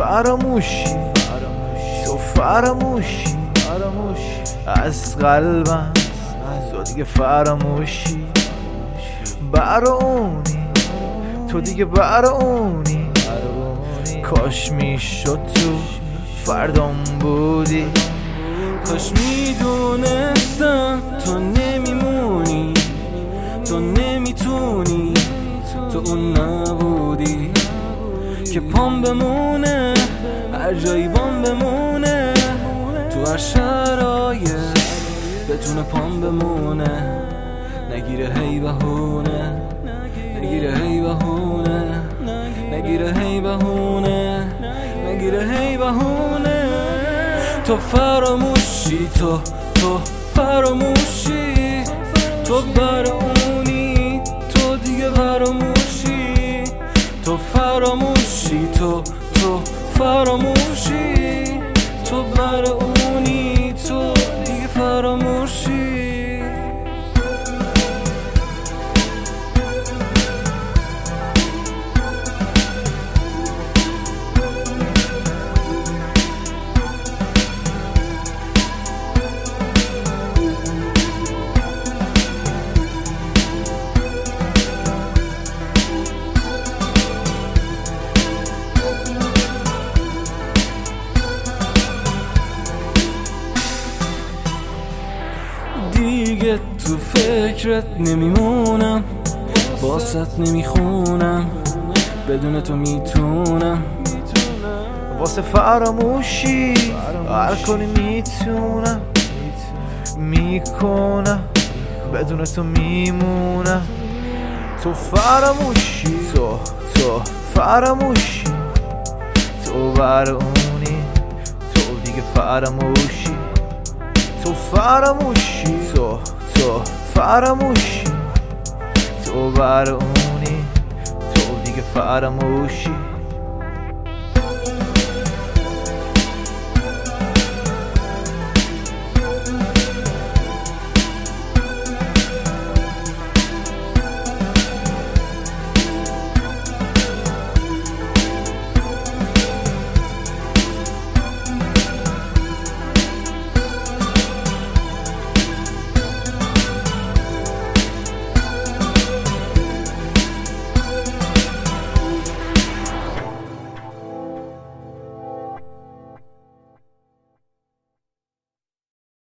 فراموشی، تو فراموشی از قلبم، تو دیگه فراموشی. برونی تو دیگه برونی، کاش میشد تو فردام بودی. کاش میدونستم تو نمیمونی، تو نمیتونی، تو اون نبودی که پام بمونه هر جایی بام بمونه، تو هر شرایط بتونه پام بمونه. نگیره هی بهونه، نگیره هی بهونه، نگیره هی بهونه، نگیره هی بهونه. تو فراموشی، تو فراموشی، تو برونی، تو دیگه فراموشی. تو فراموشی، تو فراموشی، تو برونی، تو دیگه فراموشی. دیگه تو فکرت نمیمونم، باست نمیخونم، بدون تو میتونم. واسه فراموشی هر کنی میتونم، میکنم، بدون تو میمونم. تو فراموشی، تو فراموشی، تو برونی، تو دیگه فراموشی. تو فراموشی، تو فراموشی، تو برونی، تو دیگه فراموشی.